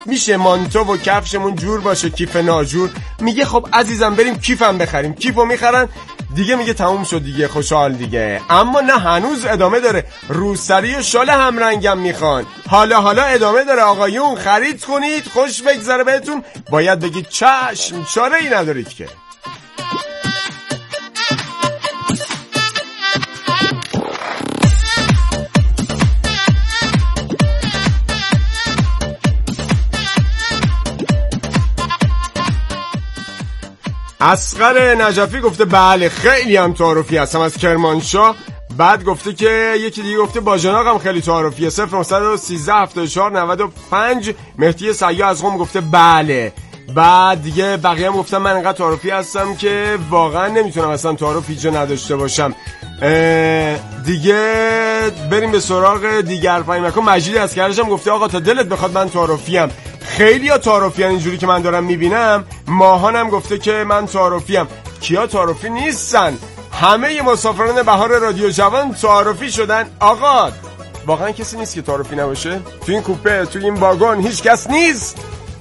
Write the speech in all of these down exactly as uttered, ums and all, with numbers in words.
میشه مانتو و کفشمون جور باشه کیف ناجور؟ میگه خب عزیزم بریم کیفم بخریم. کیفو میخرن دیگه، میگه تموم شد دیگه، خوشحال دیگه. اما نه، هنوز ادامه داره. روسری و شال همرنگم میخوان. حالا حالا ادامه داره. آقایون خرید کنید، خوش بگذره بهتون. باید بگید چشم، چاره ای ندارید که. اصغر نجفی گفته بله خیلی هم تعارفی هستم از کرمانشاه. بعد گفته که یکی دیگه گفته باجناق هم خیلی تعارفیه. صفر نهصد و سیزده هفتاد و چهار نود و پنج. مهدی سیاه از قم گفته بله. بعد دیگه بقیه هم گفتم من انقدر تعارفی هستم که واقعا نمیتونم اصلا تعارف هیچ جا نداشته باشم. دیگه بریم به سراغ دیگر پیامک. مجید از کرجم گفته آقا تا دلت بخواد من تعارفیم. خیلی ها تعارفی هن اینجوری که من دارم میبینم. ماهانم گفته که من تعارفیم. کیا تعارفی نیستن؟ همه مسافران بهار رادیو جوان تعارفی شدن. آقا واقعا کسی نیست که تعارفی نباشه؟ تو این کوپه، تو این واگن هیچ کس نیست؟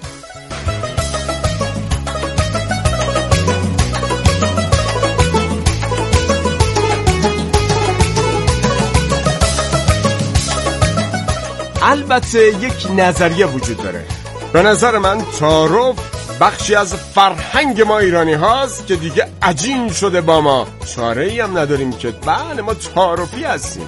البته یک نظریه وجود داره. به نظر من تعارف بخشی از فرهنگ ما ایرانی هاست که دیگه عجین شده با ما. چاره ای هم نداریم که بله ما تعارفی هستیم.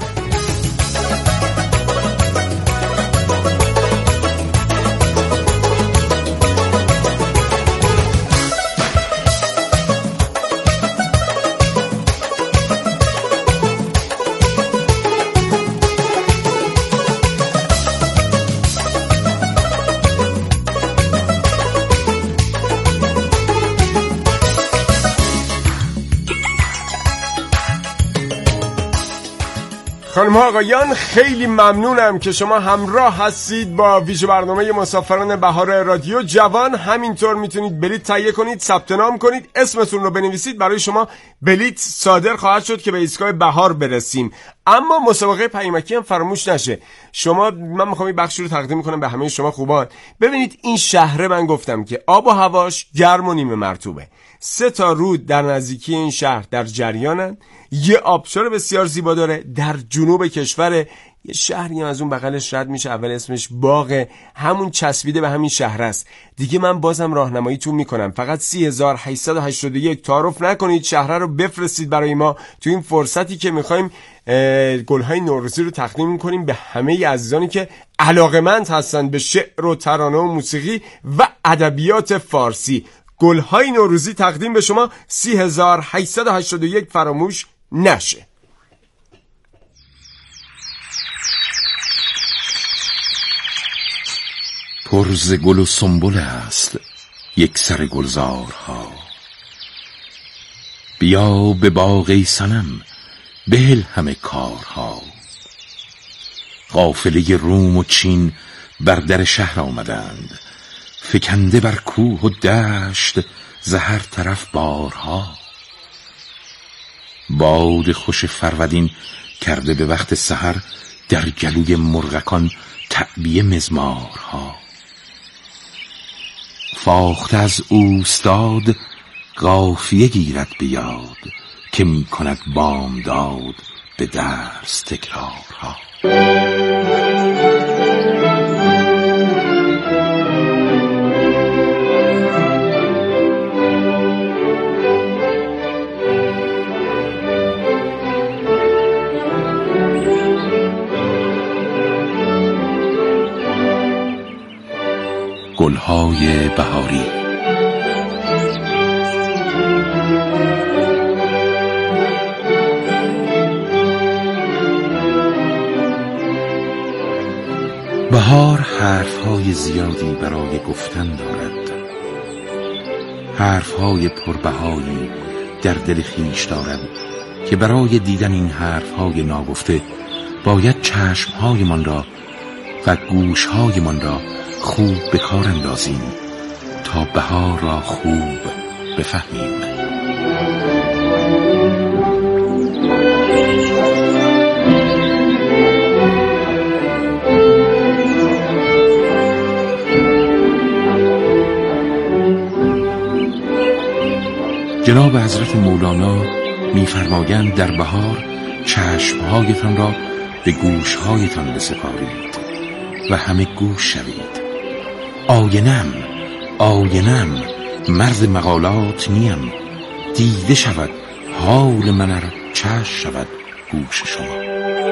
خانم آقایان خیلی ممنونم که شما همراه هستید با ویژه برنامه مسافران بهار رادیو جوان. همینطور میتونید بلیت تهیه کنید، ثبت نام کنید، اسمتون رو بنویسید. برای شما بلیت صادر خواهد شد که به ایستگاه بهار برسیم. اما مسابقه پیامکی هم فراموش نشه. شما، من میخوام این بخشی رو تقدیم کنم به همه شما خوبان. ببینید این شهر، من گفتم که آب و هواش گرم و نیمه مرطوبه. سه تا رود در نزدیکی این شهر در جریانن. یه آبشار بسیار زیبا داره در جنوب کشور. یه شهری از اون بغلش رد میشه، اول اسمش باغه، همون چسبیده به همین شهر است. دیگه من بازم راهنماییتون میکنم. فقط سی هزار و هشتصد و هشتاد و یک تعارف نکنید، شهر رو بفرستید برای ما تو این فرصتی که میخوایم گلهای نوروزی رو تقدیم کنیم به همه عزیزانی که علاقمند هستن به شعر و ترانه و موسیقی و ادبیات فارسی. گلهای نوروزی تقدیم به شما. سی هزار و هشتصد و هشتاد و یک فراموش نشه. پر ز گل و سنبل است یک سر گلزارها. بیا به باغ ای صنم بهل همه کارها. قافله روم و چین بر در شهر آمدند، فکنده بر کوه و دشت ز هر طرف بارها. باد خوش فرودین کرده به وقت سحر، در گلوی مرغکان تعبیه مزمارها. فاخته از اوستاد قافیه گیرد بیاد، که می کند بامداد به درس تکرارها. گلهای بهاری. بهار حرفهای زیادی برای گفتن دارد، حرفهای پربهایی در دل خویش دارد که برای دیدن این حرفهای ناگفته باید چشمهایمان را و گوشهایمان را خوب به کار اندازیم تا بهار را خوب بفهمیم. جناب حضرت مولانا می‌فرمایند در بهار چشمهایتان را به گوشهایتان بسپارید و همه گوش شوید. آینم آینم مرد مقالات نیم، دیده شود حال من ار چشم شود گوش شما.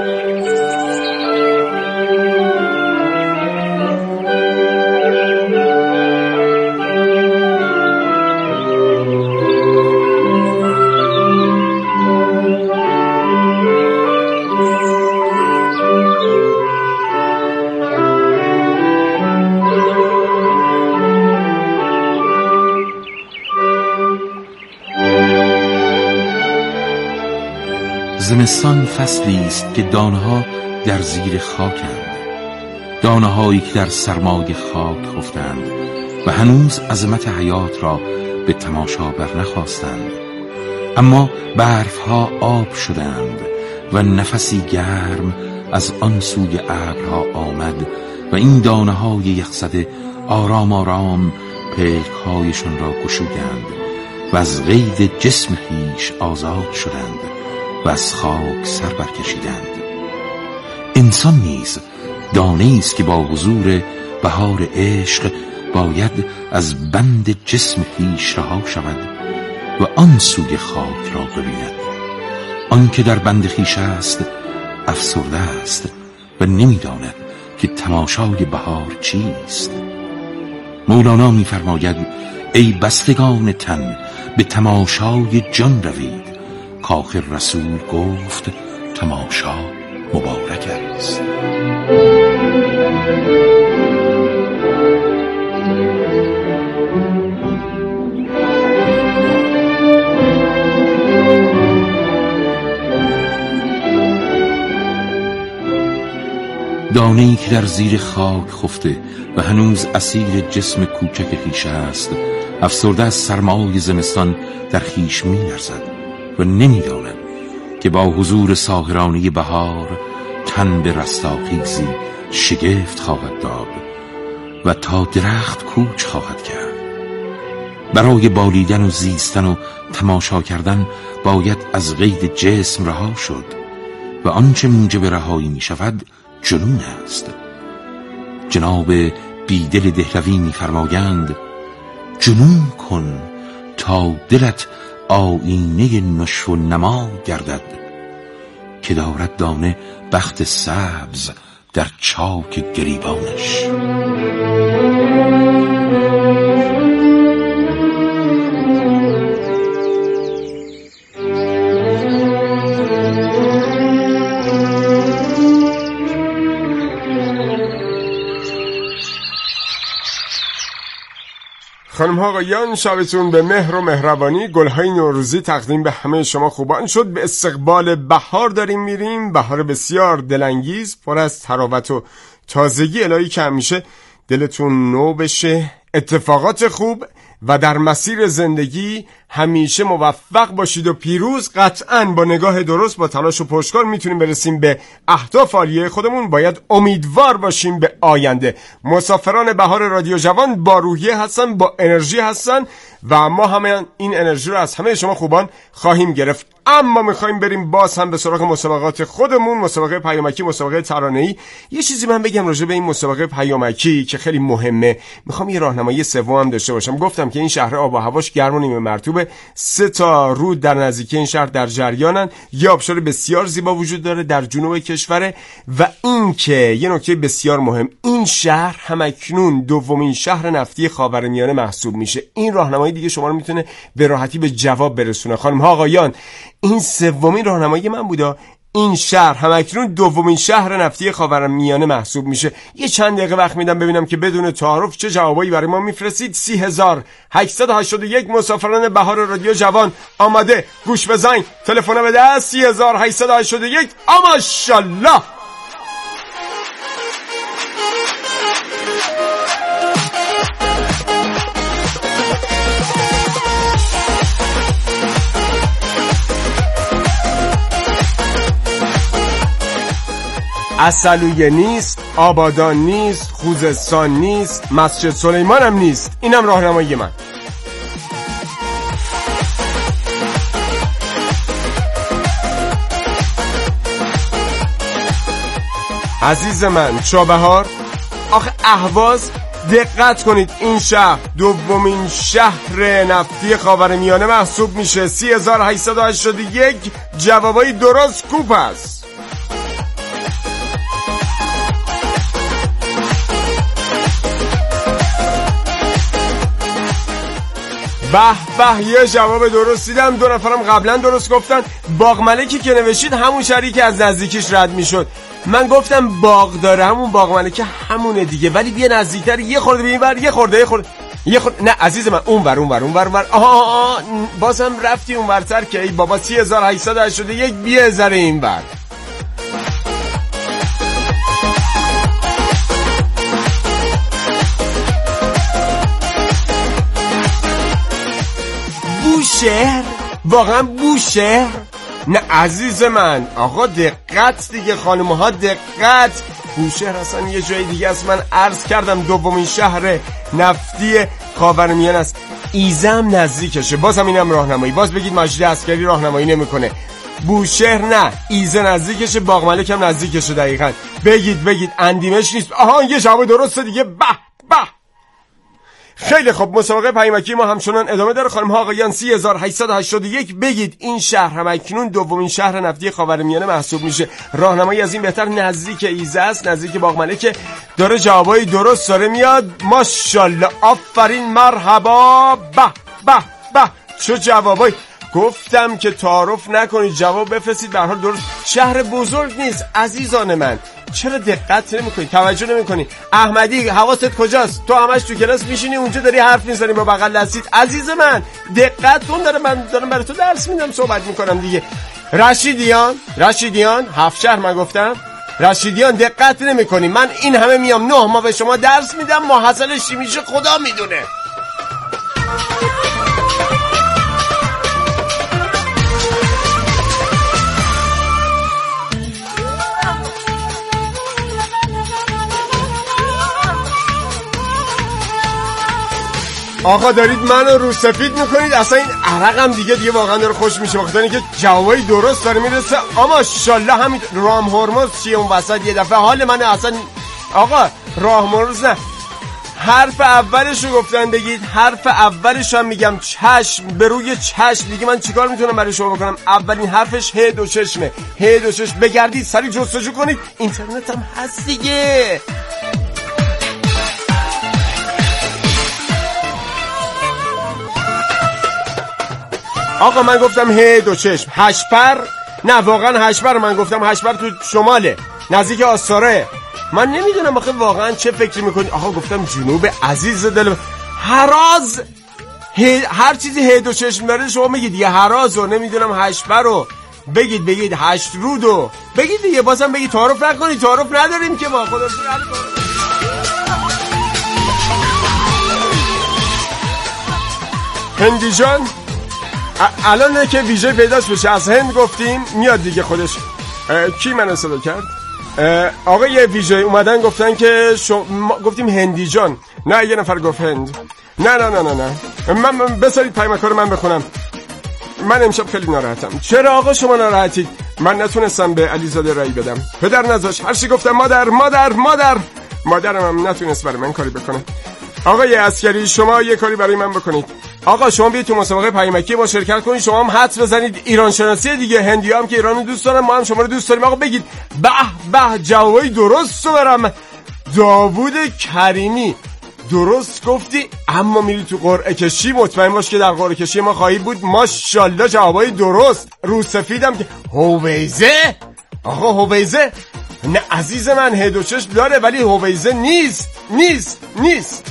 زمستان فصلی است که دانه‌ها در زیر خاکند، دانه‌هایی که در سرمای خاک خفتند و هنوز عظمت حیات را به تماشا برنخواستند، اما برفها آب شدند و نفسی گرم از آن سوی ابرها آمد و این دانه‌های یخزده آرام آرام پلک‌هایشان را گشودند و از قید جسم خویش آزاد شدند و از خاک سر برکشیدند. انسان نیز دانه است که با حضور بهار عشق باید از بند جسم خویش رها شود و آن سوی خاک را ببیند. آن که در بند خویش است افسرده است و نمی‌داند که تماشای بهار چیست. مولانا می‌فرماید ای بستگان تن به تماشای جان روید، کآخر رسول گفت تماشا مبارک است. دانه‌ای که در زیر خاک خفته و هنوز اسیر جسم کوچک خویش است، افسرده از سرمای زمستان در خویش می‌لرزد و نمی‌داند که با حضور ساحرانه بهار تن به رستاخیزی شگفت خواهد داد و تا درخت کوچ خواهد کرد. برای بالیدن و زیستن و تماشا کردن باید از قید جسم رها شد و آنچه موجب رهایی می شود جنون است. جناب بیدل دهلوی می فرمایند جنون کن تا دلت آینه نشو و نما گردد، که دارد دانه بخت سبز در چاک گریبانش. خانم ها آقایان، شبتون به مهر و مهربانی. گلهای نوروزی تقدیم به همه شما خوبان شد. به استقبال بهار داریم میریم، بهار بسیار دلانگیز پر از تراوت و تازگی. الهی که همیشه دلتون نو بشه، اتفاقات خوب و در مسیر زندگی همیشه موفق باشید و پیروز. قطعاً با نگاه درست، با تلاش و پشتکار میتونیم برسیم به اهداف عالیه خودمون. باید امیدوار باشیم به آینده. مسافران بهار رادیو جوان با روحیه هستن، با انرژی هستن و ما همه این انرژی رو از همه شما خوبان خواهیم گرفت. اما میخوایم بریم باز هم به سراغ مسابقات خودمون، مسابقه پیامکی، مسابقه ترانه‌ای. یه چیزی من بگم راجع به این مسابقه پیامکی که خیلی مهمه. میخوام یه راهنمایی سوم هم داشته باشم. گفتم که این شهر آب و هواش گرم و نیمه مرطوبه. سه تا رود در نزدیکی این شهر در جریانن. یه آبشار بسیار زیبا وجود داره در جنوب کشور و این که یه نکته بسیار مهم، این شهر همکنون دومین شهر نفتی خاورمیانه محسوب میشه. این راهنمایی دیگه شما رو میتونه به راحتی به جواب برسونه. خانم ها آقایان، این سومین راهنمایی من بوده. این شهر همکنون دومین شهر نفتی خاورمیانه محسوب میشه. یه چند دقیقه وقت میدم ببینم که بدون تعارف چه جوابایی برای ما میفرستید. سی هزار هشتصد و هشتاد و یک مسافران بهار رادیو جوان آماده، گوش بزنید، تلفن به دست سی هزار هشتصد و هشتاد و یک. ماشاءالله. عسلویه نیست، آبادان نیست، خوزستان نیست، مسجد سلیمان هم نیست. اینم راهنمایی من. عزیز من چابهار، آخه اهواز، دقت کنید این شهر دومین شهر نفتی خاورمیانه محسوب میشه. سی هزار و هشتصد و هشتاد و یک جوابای درست کوپ است. به به، یه جواب درست دیدم. دو نفرم قبلا درست گفتن. باغ ملکی که نوشید همون شهری که از نزدیکیش رد میشد. من گفتم باغ داره، همون باغ ملکه همونه دیگه، ولی بیا نزدیکتر، یه خورده به این ور، یه خورده یه خورده یه خورده نه عزیز من، اون ور اون ور اون ور اون ور آها بازم رفتی اون ورتر که ای بابا. سی هزار و هشتصد و هشتاد و یک بیا ذره این ور. بوشهر، واقعا بوشهر؟ نه عزیز من، آقا دقت دیگه، خانم ها دقت. بوشهر اصلا یه جای دیگه است. من عرض کردم دومین شهر نفتی خاورمیانه است. ایزه هم نزدیکشه، باز هم اینم راهنمایی. باز بگید مجید عسکری راهنمایی نمیکنه. بوشهر نه، ایزه نزدیکشه، باغ ملک هم نزدیکشه. دقیقاً بگید بگید، اندیمش نیست. آها یه جواب درسته دیگه. به به، خیلی خوب. مسابقه پیامکی ما همچنان ادامه داره. خانم ها آقایان، سی هزار و هشتصد و هشتاد و یک بگید این شهر همکنون دومین شهر نفتی خاورمیانه محسوب میشه. راهنمایی از این بهتر، نزدیک ایزه است، نزدیک باغ ملک. داره جوابای درست داره میاد. ماشاءالله، آفرین، مرحبا. به به به، چه جوابایی. گفتم که تعارف نکنید، جواب بفرستید. به هر حال درست. شهر بزرگ نیست عزیزان من. چرا دقت نمی‌کنی؟ توجه نمی‌کنی؟ احمدی حواست کجاست؟ تو همش تو کلاس میشینی اونجا داری حرف میزنی با بغل دستیت. عزیز من دقت کن، داره من دارم برای تو درس میدم، صحبت میکنم دیگه. رشیدیان، رشیدیان هفت شهر من گفتم. رشیدیان دقت نمی‌کنی؟ من این همه میام نه ما به شما درس میدم، محصلش چی میشه خدا میدونه. آقا دارید منو رو سفید میکنید. اصلا این عرقم دیگه دیگه واقعا داره خوش میشه، بخاطر اینکه جوابای درست داره میرسه. اما ماشاءالله همین رام هرمز چیه اون وسط یه دفعه حال من اصلا. آقا راه هرمز نه، حرف اولش رو گفتن بگید. حرف اولش هم میگم چشم، به روی چشم دیگه. من چیکار میتونم برای شما بکنم؟ اولین حرفش ه دو چشمه. ه دو چشم. بگردید سریع جستجو کنید، اینترنت هم هست دیگه. آقا من گفتم ه دو چشم. هشپر نه، واقعا هشپر من گفتم. هشپر تو شماله، نزدیک آستاره. من نمیدونم آخه واقعا چه فکری میکنی. آقا گفتم جنوب عزیز دل. هراز، هر چیزی ه دو چشم داره شما میگید یه هرازو، نمیدونم هشپر رو بگید. بگید هشت رودو بگید دیگه. بازم بگید، تعارف نکنید. تعارف نداریم که ما خدا. هندی جان الان که ویژه پیداش بشه، از هند گفتیم میاد دیگه خودش. کی منو صدا کرد؟ آقا یه ویژه اومدن گفتن که شو... گفتیم هندی جان. نه یه نفر گفت هند. نه نه نه نه نه من, من بذارید پیامک رو من بخونم. من امشب خیلی ناراحتم. چرا آقا شما ناراحتید؟ من نتونستم به علیزاده رأی بدم. پدر نذاش. هر چی گفتم مادر مادر مادر مادرم هم نتونست برای من کاری بکنه. آقای عسکری شما یه کاری برای من بکنید. آقا شما بیاید تو مسابقه پیامکی ما شرکت کنید. شما هم حدس بزنید. ایران شناسی دیگه. هندی‌ها هم که ایرانو دوست دارن، ما هم شما رو دوست داریم. آقا بگید. به به، جوابای درست رو برم. داوود کریمی درست گفتی، اما میری تو قرعه کشی. مطمئن باش که در قرعه کشی ما خواهی بود. ماشاءالله جوابای درست. رو سفیدم که هویزه. آقا هویزه نه عزیز من، هد و چشم داره ولی هویزه نیست. نیست نیست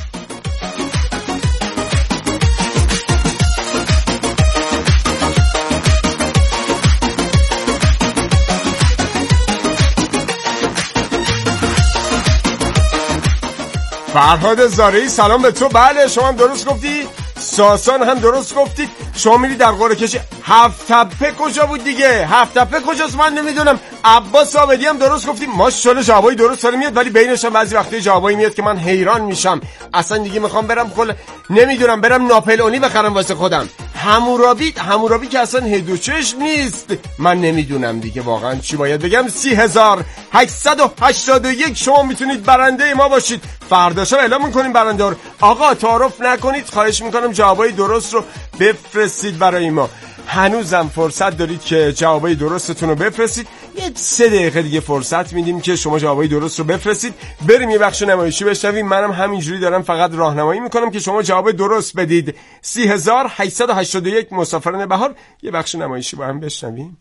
فرهاد زارعی سلام به تو. بله شما هم درست گفتی. ساسان هم درست گفتید. شما میری در قرعه کشی. هفت تپه کجا بود دیگه؟ هفت تپه کجاست من نمیدونم. عباس آمدی هم درست گفتی. ماشاءالله جوابای درست داره میاد، ولی بینش هم بعضی وقتی جوابایی میاد که من حیران میشم. اصلا دیگه میخوام برم کل نمیدونم برم ناپلئونی بخرم واسه خودم. حمورابی حمورابی که اصلا هدو چشم نیست. من نمیدونم دیگه واقعا چی باید بگم. سی هزار هشتصد و هشتاد و یک شما میتونید برنده ما باشید. فرداشا اعلام میکنیم برنده رو. آقا تعارف نکنید خواهش میکنم، جوابای درست رو بفرستید برای ما. هنوزم فرصت دارید که جوابای درستتون رو بفرستید. یه سه دقیقه دیگه فرصت میدیم که شما جوابای درست رو بفرستید. بریم یه بخش نمایشی بشنویم. منم همینجوری دارم فقط راهنمایی میکنم که شما جواب درست بدید. سی هزار هشتصد و هشتاد و یک مسافران بهار. یه بخش نمایشی با هم بشنویم.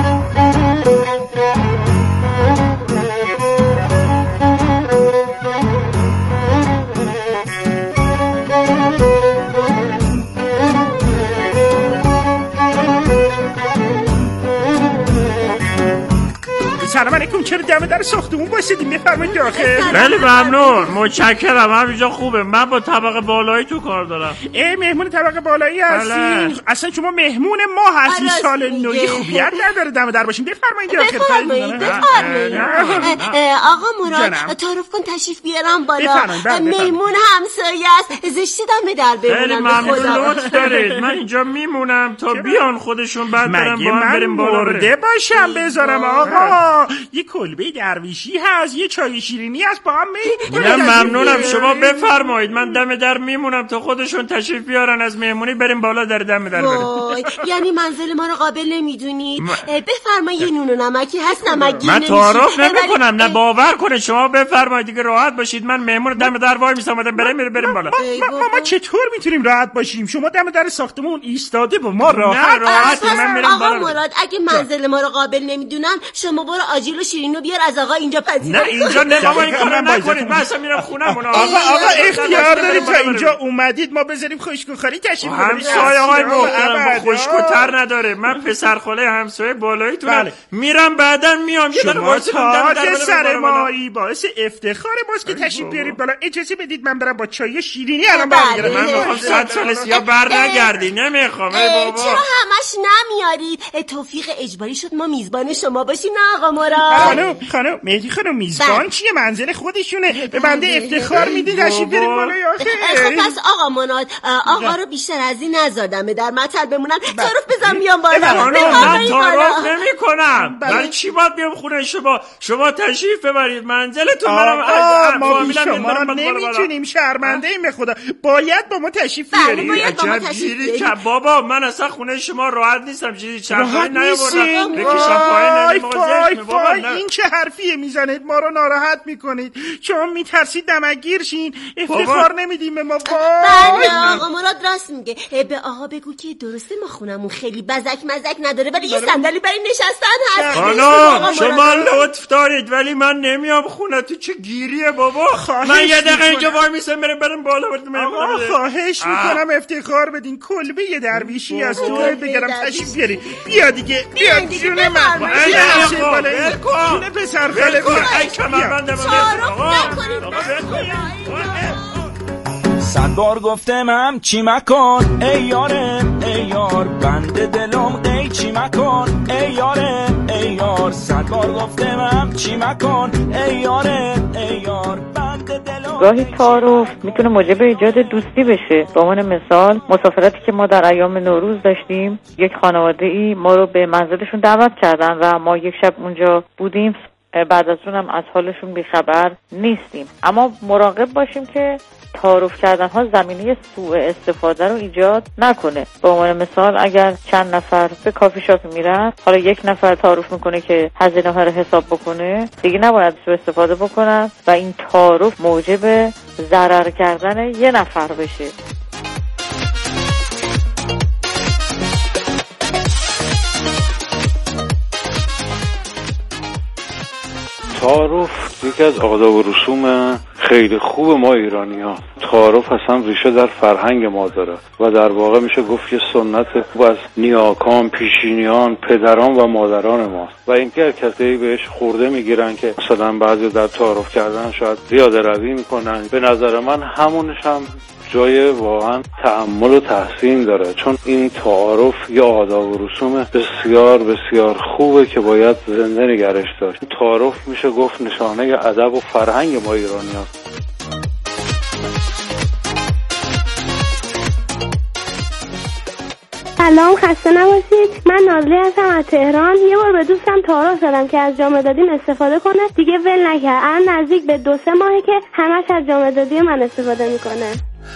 سلام علیکم. چرا دم در ساختمون واسیدیم؟ بفرمایید داخل. خیلی ممنون، متشکرم. همینجا خوبه. من با طبقه بالایی تو کار دارم. ای مهمون طبقه بالایی هستین؟ اصلا شما مهمون ما هستین. سال نوی خوبیت نداره دم در باشیم. بفرمایید داخل. بفرمایید بفرمایید. آقا مراد تعارف کن تشریف بیارم بالا. مهمون همسایه است. زشتی دم در بمونم. خیلی ممنون، لطف دارید. من اینجا میمونم تا بیان خودشون، بعد برم با هم بریم بالا. مرده باشم بذارم آقا. یه کلبه درویشی هست، یه چای شیرینی هست، با هم میریم. نه ممنونم، شما بفرمایید. من دم در میمونم تا خودشون تشریف بیارن از مهمونی بریم بالا در دم در بریم. یعنی منزل ما رو قابل نمیدونید؟ م... بفرمایید یه نون و نمکی هست، نمکی من تعارف نمیکنم. نه باور کنید، شما بفرمایید دیگه، راحت باشید. من مهمون دم در وای میسم بریم بریم بریم بالا. ما, ما, ما چطور میتونیم راحت باشیم؟ شما دم در ساختمون ایستاده با ما راحت. نه راحت من میرم بالا. آقا مراد اگه منزل ما رو قابل نمیدونن شما برو آجیل و شیرینو بیار از آقا اینجا پذیرا. نه اینجا نه بابا این کارو نکنید. من اصلا میرم خونمون. آقا آقا اختیار دارید تا اینجا اومدید ما بذاریم خشکوخاری تشریف کنیم. همسایه آقای محترم خشکوتر نداره. من پسرخاله همسایه بالاییتونم. میرم بعداً میام. یه دقیقه واسه تاج سر مایی باعث افتخار ماست که تشریف بیارید بالا. اجازه بدید من برم با چای شیرینی الان برمیگردم. من میخوام صد سال سیا بر نگردی. نمیخوام ای بابا. چرا همش نمیارید؟ توفیق اجباری شد ما میزبان شما باشیم. نه آقا مراد. خانم خانم مهدی خانم میزبان چیه؟ منزل خودشونه. به بنده افتخار میدید تشریف بریم بالا. خب پس آقا مراد آقا رو بیشتر از این نذاردم در مطل بمونن. تعارف بزن بیام بالا. من تعارف نمیکنم. برای چی باید بیام خونه شما؟ شما تشریف ببرید منزلتون. آقا ما بی شما نمیتونیم. شرمنده ایم به خدا. باید با ما تشریف بیارید. عجب گیری که بابا من اصلا خونه شما راحت نیستم. چیزی چرخی نیاوردم بکشم پایین. وای وای این چه حرفیه میزنید؟ ما رو ناراحت میکنید. شما میترسید دمگیر شین. افتخار نمیدیم به ما. بله آقا مراد راست میگه. به آقا بگو که درسته ما خونمون خیلی بزک مزک نداره ولی یه صندلی برای نشستن هست. خانم شما لطف دارید ولی من نمیام خونه. تو چه گیریه بابا؟ من یه دقیقه اینجا وای میسم بریم بریم بالا. آقا خواهش میکنم افتخار بدین. کلبه یه درویشی از تو بگرم تشریف بیاری. بیا دیگه بیا جون من. جون پسر خاله بیا. ای کمربند صد بار گفتمم چی مکن ای یاره ای یار بند دلم ای چی مکن ای یاره ای یار صد بار گفتمم چی مکن ای یاره ای یار بند دلم. گاهی تعارف میتونه موجب ایجاد دوستی بشه. به عنوان مثال مسافرتی که ما در ایام نوروز داشتیم، یک خانواده ای ما رو به منزلشون دعوت کردن و ما یک شب اونجا بودیم. بعد از اونم از حالشون بیخبر نیستیم. اما مراقب باشیم که تعارف کردن ها زمینه سوء استفاده رو ایجاد نکنه. به عنوان مثال اگر چند نفر به کافی شاپ میرن، حالا یک نفر تعارف میکنه که هزینه ها رو حساب بکنه، دیگه نباید سوء استفاده بکنن و این تعارف موجب ضرر کردن یه نفر بشه. تعارف یکی از آداب و رسوم خیلی خوب ما ایرانی ها. تعارف اصلا ریشه در فرهنگ ما داره و در واقع میشه گفت یه سنت از نیاکان، پیشینیان، پدران و مادران ما. و اینکه هر کسی بهش خورده میگیرن که مثلا بعضی در تعارف کردن شاید زیاده روی میکنن، به نظر من همونش هم جای واقعا تأمل و تحسین داره، چون این تعارف یا آداب و رسوم بسیار بسیار خوبه که باید زنده نگرش داشت. تعارف میشه گفت نشانه ادب و فرهنگ ما ایرانیان. سلام، خسته نباشید. من نازلی هستم از تهران. یه بار به دوستم تعارف دادم که از جام دادیم استفاده کنه، دیگه ول نکرد. الان نزدیک به دو سه ماهه که همش از جام دادی من استفاده میکنه.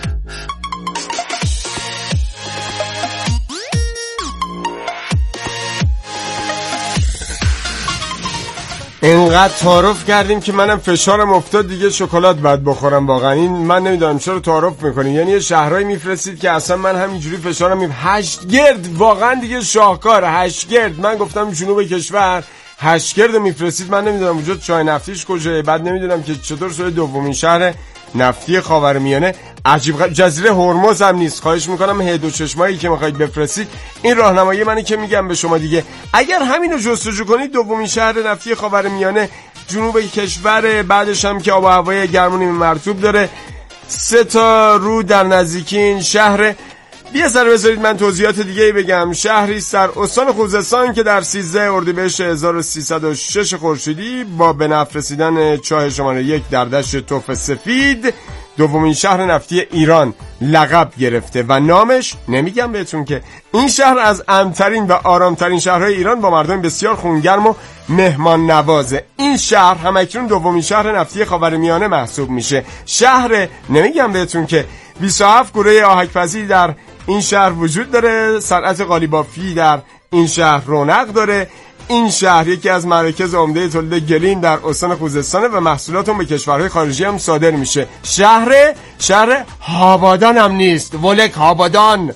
اینقدر تعارف کردیم که منم فشارم افتاد دیگه شکلات باید بخورم. واقعا این من نمیدونم چرا تعارف میکنین. یعنی یه شهرایی میفرستید که اصلا من همینجوری فشارم می هشت گرد، واقعا دیگه شاهکار. هشت گرد من گفتم جنوب کشور هشت گرد میفرستید. من نمیدونم اونجا چای نفتیش کجاست، بعد نمیدونم که چطور شده دومین شهر نفتی خاورمیانه. عجیب. جزیره هرمز هم نیست. خواهش میکنم هی دو چشمایی که میخواید بفرستید این راهنمایی منی که میگم به شما دیگه. اگر همینو جستجو کنید دومین شهر نفتی خاورمیانه جنوب کشور، بعدش هم که آب و هوای گرم و نیمه مرطوب داره، سه تا رو در نزدیکی این شهر. بیا سر بذارید من توضیحات دیگه بگم. شهری در استان خوزستان که در سیزده اردیبهشت هزار و سیصد و شش خورشیدی با به نفع رسیدن چاه شماره یک در دشت توف سفید دومین شهر نفتی ایران لقب گرفته و نامش نمیگم بهتون که این شهر از امن‌ترین و آرامترین شهرهای ایران با مردم بسیار خونگرم و مهمان نوازه. این شهر همکنون دومین شهر نفتی خاورمیانه محسوب میشه. شهر نمیگم بهتون که بیست و هفت گوره آهک‌پزی در این شهر وجود داره، صنعت قالیبافی در این شهر رونق داره. این شهر یکی از مراکز عمده تولید گلیم در استان خوزستان و محصولات اون به کشورهای خارجی هم صادر میشه. شهر شهر هابادان هم نیست، ولک هابادان.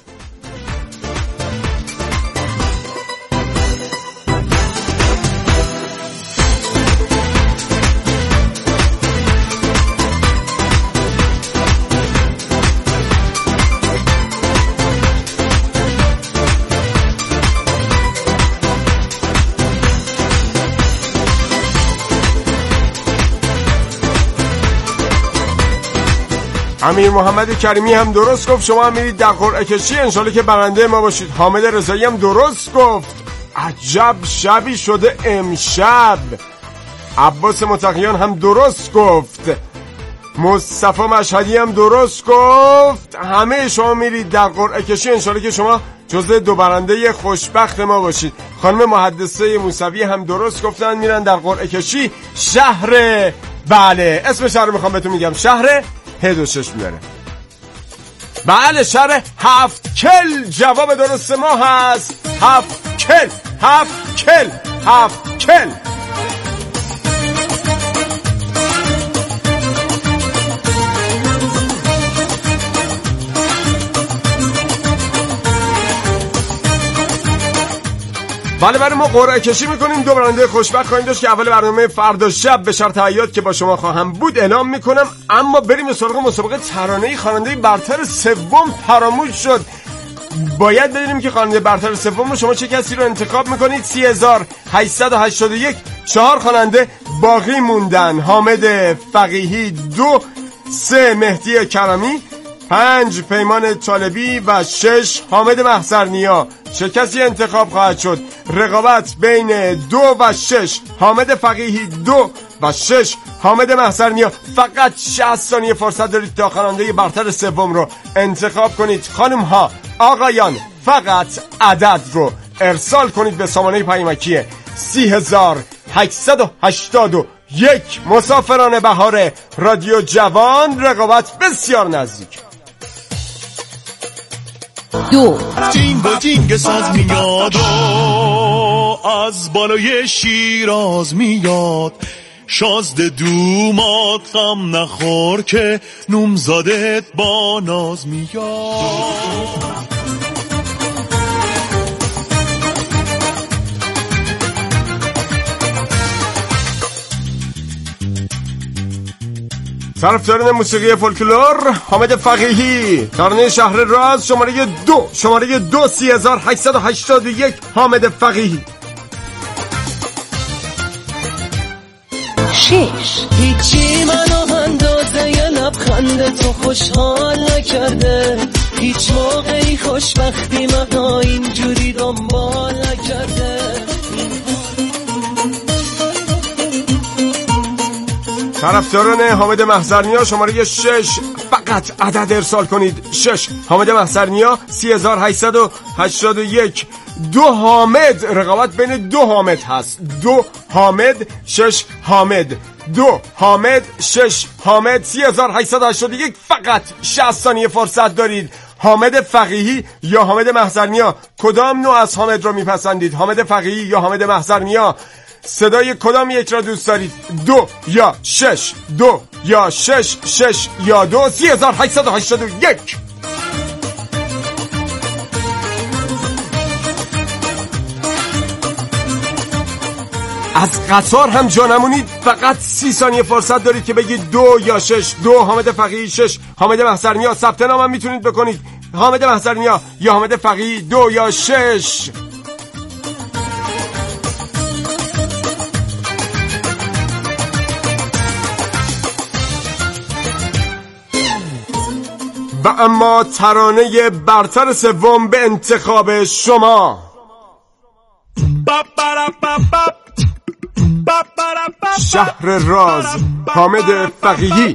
امیر محمد کریمی هم درست گفت. شما هم میرید در قرعه کشی، انشالله که برنده ما باشید. حامد رضایی هم درست گفت. عجب شبی شده امشب. عباس متقیان هم درست گفت. مصطفی مشهدی هم درست گفت. همه شما میرید در قرعه کشی، انشالله که شما جزء دو برنده خوشبخت ما باشید. خانم محدثه موسوی هم درست گفتن، میرن در قرعه کشی. شهر بله اسم شهر رو میخوام بهتون میگم، شهر هد و شش میاره. بله شهر هفت کل جواب درست ما هست. هفت کل هفت کل هفت کل. بله برای ما قرعه کشی میکنیم. دو برنده خوشبخت خواهیم داشت که اول برنامه فردا شب به شرط حیات که با شما خواهم بود اعلام میکنم. اما بریم سراغ مسابقه ترانه‌ای. خواننده برتر سوم فراموش شد. باید بدونیم که خواننده برتر سوم رو شما چه کسی رو انتخاب میکنید. سی هزار هشتصد و هشتاد و یک. چهار خواننده باقی موندن. حامد فقیهی دو، سه مهدی کرمی، پنج پیمان طالبی و شش حامد محضرنیا. چه کسی انتخاب خواهد شد؟ رقابت بین دو و شش حامد فقیهی دو و شش حامد محضرنیا. فقط شصت ثانیه فرصت دارید تا خواننده برتر سوم رو انتخاب کنید. خانم ها آقایان فقط عدد رو ارسال کنید به سامانه پیامکی سی هزار هشتصد و هشتاد و یک. مسافران بهار رادیو جوان، رقابت بسیار نزدیک. دو جینگ و جینگ ساز میاد و از بالای شیراز میاد. شازده دومات غم نخور که نومزادت با ناز میاد. طرفداران موسیقی فولکلور حامد فقیهی. ترانه شهر راز شماره دو، شماره دو سی هزار هشتصد و هشتاد و یک حامد فقیهی. شش هیچی منو اندازه یه لبخند تو خوشحال نکرده. هیچ موقعی خوشبختی منو اینجوری دنبال نکرده. طرفداران حامد محضرنیا شماره شش، فقط فقط عدد ارسال کنید. شش حامد محضرنیا سی هزار و هشتصد و هشتاد و یک. دو حامد، رقابت بین دو حامد هست. دو حامد، شش حامد. دو حامد، شش حامد، سی هزار و هشتصد و هشتاد و یک. فقط شصت ثانیه فرصت دارید. حامد فقیهی یا حامد محضرنیا، کدام نوع از حامد رو میپسندید؟ حامد فقیهی یا حامد محضرنیا؟ صدای کدام یک را دوست دارید؟ دو یا شش؟ دو یا شش؟ شش یا دو؟ سی هزار و هشتصد و هشتاد و یک. از قطار هم جا نمونید، فقط سی ثانیه فرصت دارید که بگید دو یا شش. دو حامد فقیهی، شش حامد محضرنیا. ثبت نام هم میتونید بکنید، حامد محضرنیا یا حامد فقیهی. دو یا شش. و اما ترانه برتر سوم به انتخاب شما. شهر راز، حامد فقیهی.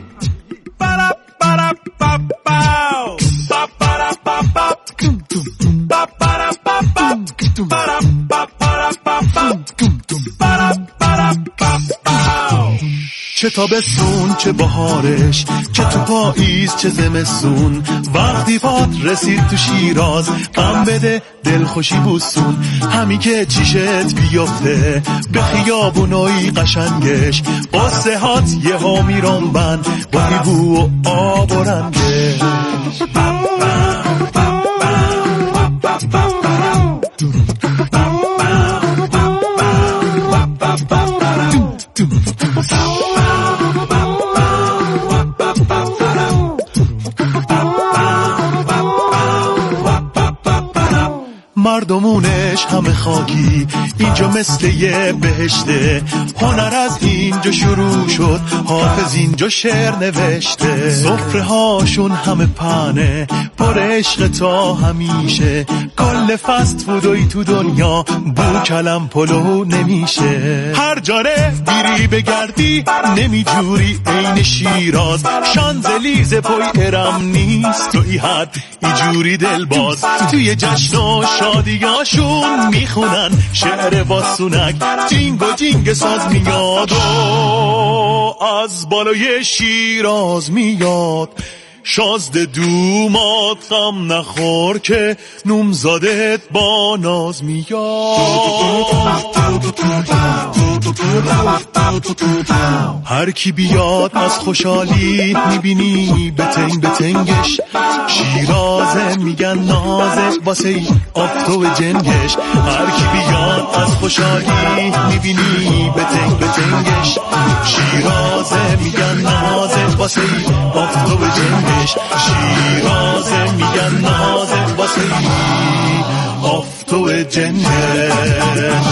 چه تابستون چه بهارش، چه تو پاییز چه زمستون، وقتی پات رسید تو شیراز غم بده دل خوشی بوسون. همی که چیشت بیفته به خیابونای قشنگش، قصه هات یه ها میرون بند با بو و آب و رنگش. مردمونش همه خاکی، اینجا مثل یه بهشته. هنر از اینجا شروع شد، حافظ اینجا شعر نوشته. سفره هاشون همه پنه، پر عشق تا همیشه. کل فست فودوی تو دنیا بو کلم پلو نمیشه. هر جاره بیری بگردی نمیجوری عین شیراز. شانزلیز پای ارم نیست تو ای حد ایجوری دل باز. توی جشن و شادیاشون میخونن شعر باسونک، جینگ و جینگ ساز میاد و از بالای شیراز میاد. شازده دومات غم نخور که نومزادت با ناز میاد. هر کی بیاد از خوشحالی میبینی بتنگ بتنگش. شیرازه میگن نازه واسه ای آفتو جنگش. هر کی بیاد از خوشحالی میبینی بتنگ بتنگش. شیرازه میگن نازه واسه ای آفتو جنگش. شیرازه میگن نازه واسه ای آفتو جنگش.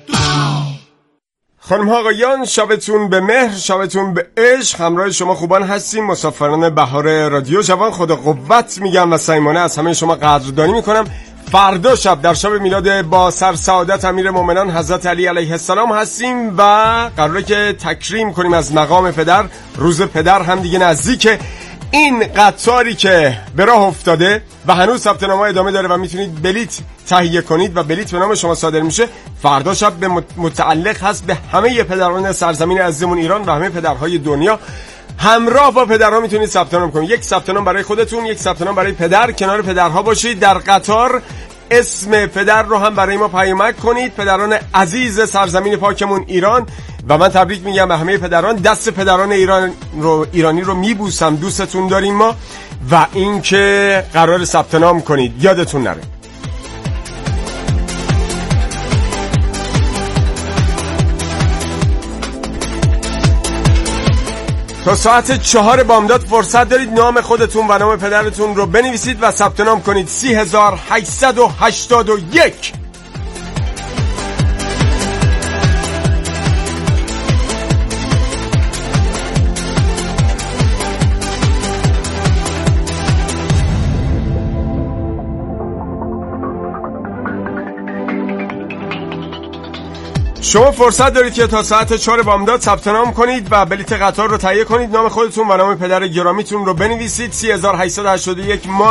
خانم ها آقایان، شبتون به مهر، شبتون به عشق. همراه شما خوبان هستیم، مسافران بهار رادیو جوان. خدا قوت میگم و صمیمانه از همه شما قدردانی میکنم. فردا شب در شب میلاد با سرسعادت امیر مومنان حضرت علی علیه السلام هستیم و قراره که تکریم کنیم از مقام پدر. روز پدر هم دیگه نزدیکه. این قطاری که به راه افتاده و هنوز ثبت نام‌ها ادامه داره و میتونید بلیت تهیه کنید و بلیت به نام شما صادر میشه. فردا شب به متعلق هست به همه پدران سرزمین عزیزمون ایران و همه پدرهای دنیا. همراه با پدرها میتونید ثبت نام کنید. یک ثبت نام برای خودتون، یک ثبت نام برای پدر. کنار پدرها باشید. در قطار اسم پدر رو هم برای ما پیامک کنید. پدران عزیز سرزمین پاکمون ایران. و من تبریک میگم به همه پدران. دست پدران ایران رو ایرانی رو میبوسم. دوستتون داریم ما. و اینکه قرار ثبت نام کنید، یادتون نره. تا ساعت چهار بامداد فرصت دارید نام خودتون و نام پدرتون رو بنویسید و ثبت نام کنید. سی هزار هشتصد و هشتاد و یک. شما فرصت دارید که تا ساعت چهار بامداد ثبت نام کنید و بلیت قطار رو تهیه کنید. نام خودتون و نام پدر گرامیتون رو بنویسید. سه هزار و هشتصد و هشتاد و یک